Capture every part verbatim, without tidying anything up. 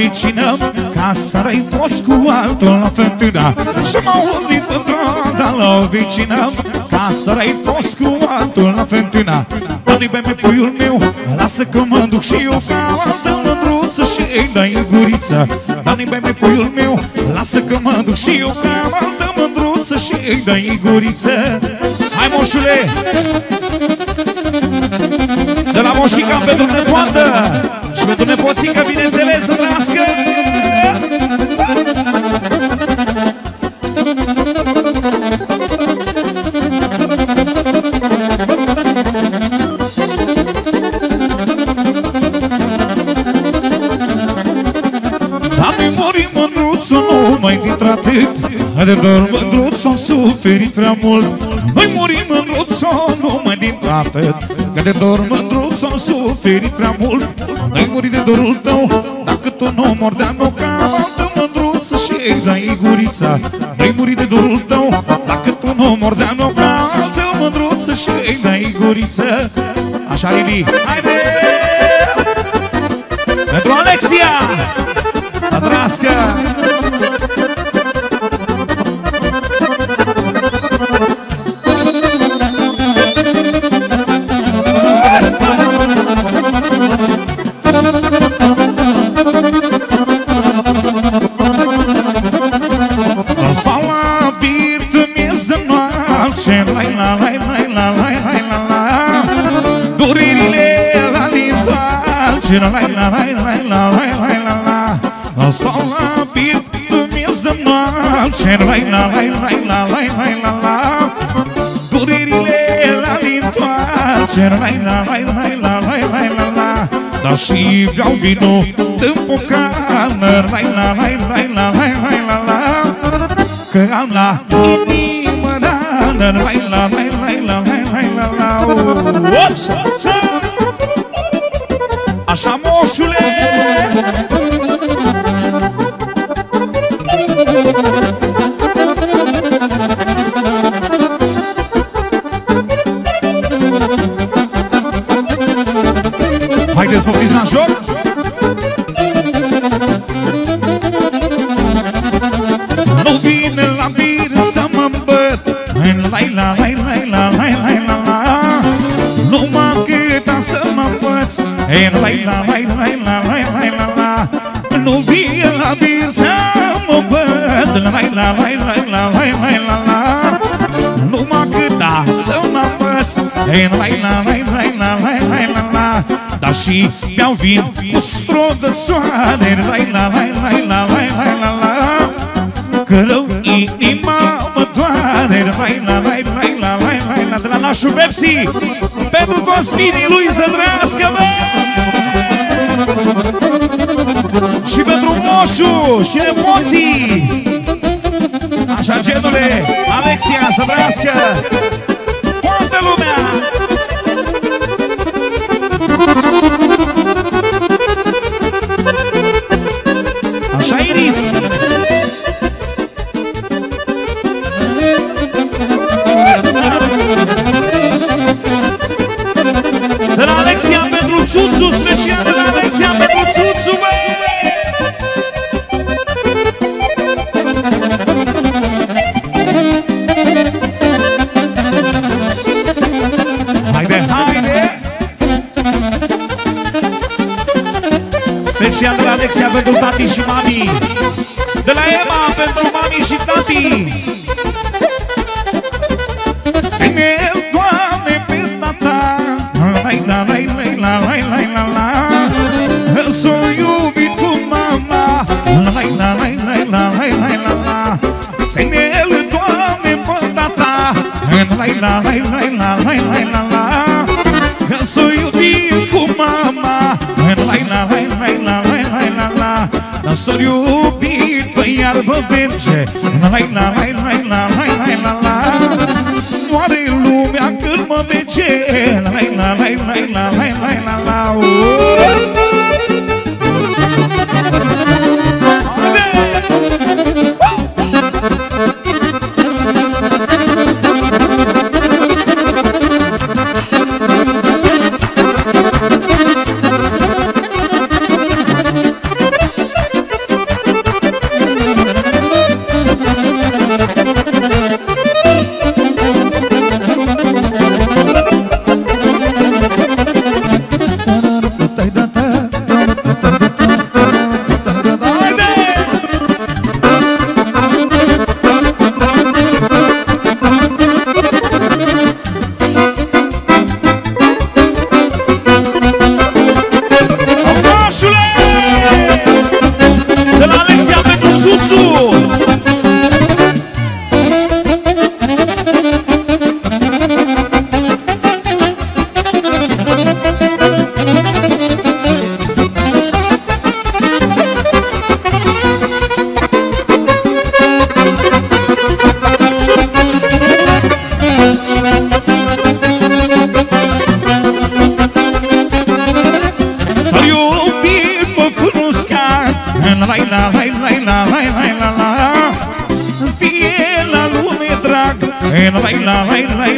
vecină, ca să-i fost cu altul la fântână. Și m-a auzit într-o la o vecină, ca să-i fost cu altul la fântână. Dă-i beme puiul meu, lasă că mă duc și eu ca altă mândruță și-i dă-i guriță. Dă-i beme puiul meu, lasă că mă duc și eu ca altă mândruță și-i dă-i guriță. Hai, moșule! De la moșica pentru nepoată și pentru nepoțică, bineînțeles, să trăiască! Doamne, mori mândruțul, nu mai dintre atât, de dor mândruțul, am suferit prea mult. Noi murim mândruțul, nu mai dintre atât, că de dor mândruțul, am suferit prea mult. Noi muri de dorul tău, dacă tu nu mor de-a nu ca altă mândruță și-i dai gurița. Noi muri de dorul tău, dacă tu nu mor de-a nu ca altă mândruță și-i dai guriță. Așa, Rivi, haide! Pentru Alexia, la drască! La la la la la la la la la stau la pipt mi-s de noapte. La la la la la la la la durerile la lintoarce. La la la la la la la la dar și beau vinul în pocană. La la la la la la la la că am la inimă rană. La la la la la la la la ups! Așa, moșule! Haideți, poftiți la joc! Nu vine la bir să mă îmbăt. Lai, la, lai, lai, la, lai, lai, la, la. Numai câta să mă îmbăț. Lai, la, lai, lai, la, lai, lai, la, la. Nu vine la bir să mă îmbăt. Lai, la, lai, lai, la, lai, lai, la, la. Numai câta să mă îmbăț. Lai, la, lai, lai, la, lai, lai, la, la. Dar și beau vin cu strop de soare. Lai, la, lai, lai, la, lai, lai, la, la. Că rău inima mă doare. Lai, la, lai, lai, la, lai, lai, la. De la nașul Pepsi, pentru toți finii lui să trăiască, bă! Și pentru moșul și nepoții. Așa, genule, Alexia, să trăiască toată lumea! Așa, Iris! De la Alexia pentru Țuțu, special de la Alexia pentru Țuțu, bă! Haide, haide! Special de la Alexia pentru tati și mami. De la Ema pentru mami și tati. Ține-l, Doamne, pe tata. Lai, la, lai, lai, la, lai, lai, la, la. S-o iubit cu mama. Lai, la, lai, lai, la, lai, lai, la, la. Ține-l, Doamne, pe tata. Lai, la, lai, lai, la, lai, lai, la, la. S-o iubit cu mama. Lai, la, lai, lai, la, lai, lai, la, la. S-o iubit pe iarbă verge. Lai, la, lai, lai, la, lai, lai, la, la. Moare lumea când mă vece. Lai, la, lai, lai, la, lai, lai, la, la.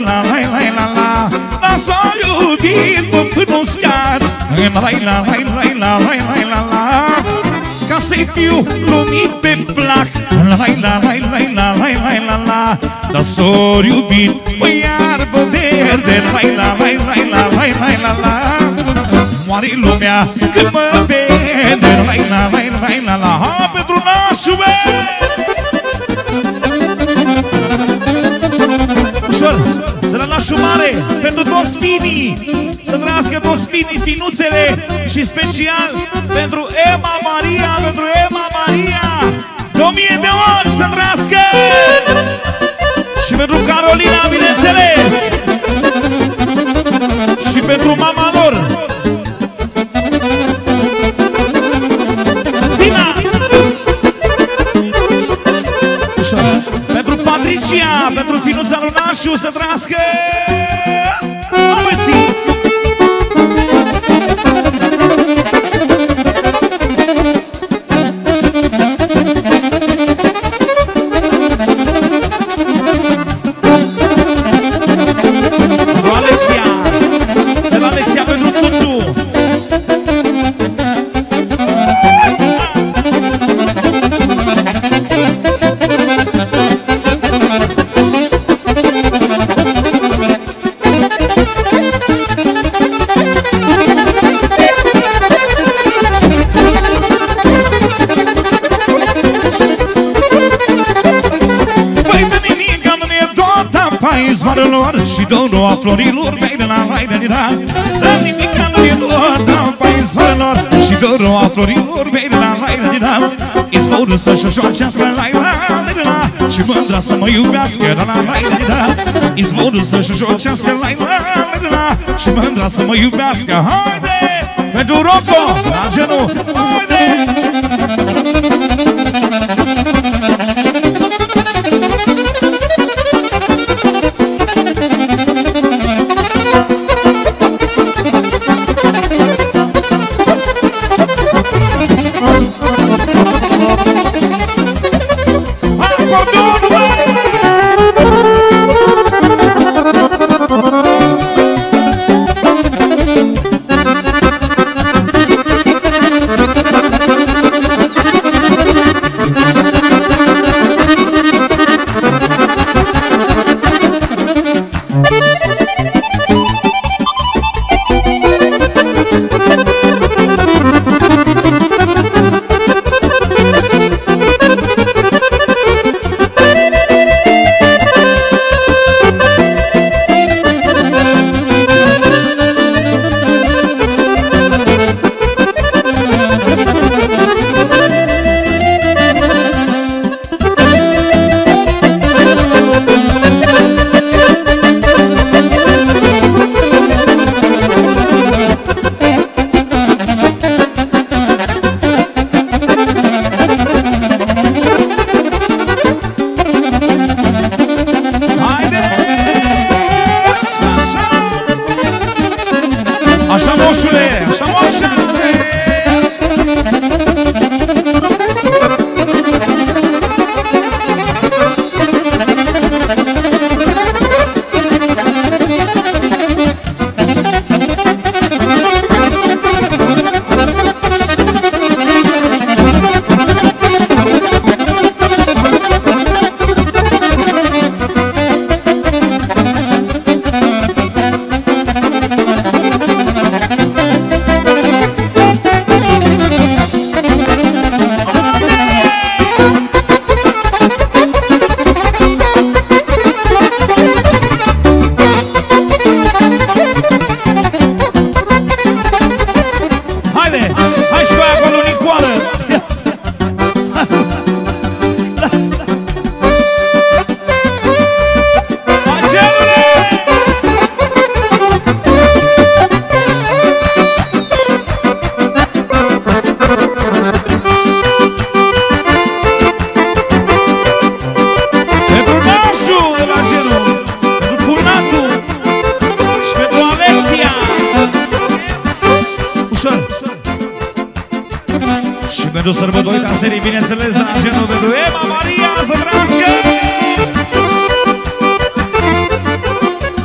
la la la la la. Dar s-a iubit până uscat. La la la la la la la la la. Ca să-i fiu lumit pe plac. La la la la la la la la la la. Dar s-a iubit pe iarbă verde. La la la la la la la la la. Moare lumea când mă vede. La la la la la la. Ha, pentru nașul meu! Ușor, de la nașul mare, pentru toți finii. Să trăiască toți finii, finuțele. Și special pentru Ema Maria, pentru Ema Maria. De o mie de ori să trăiască. Și pentru Carolina, bineînțeles. Și pentru mama lor. Zina! Pentru Patricia, pentru finuța lui Nașu, să trăiască. Amății! Și dorul a florilor, bei de la lai de la. La nimica nu e doar, da, pai zvarelor. Și dorul a florilor, bei de la lai de la. Izvorul să-și joacească lai la de la. Și mândra să mă iubească la la lai de la. Izvorul să-și joacească lai la de la. Și mândra să mă iubească. Haide! Pentru Rocco, la genul, haide! pentru sărbători de serii, bineînțeles, la genul pentru Ema Maria, să trăiască!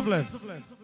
suflet.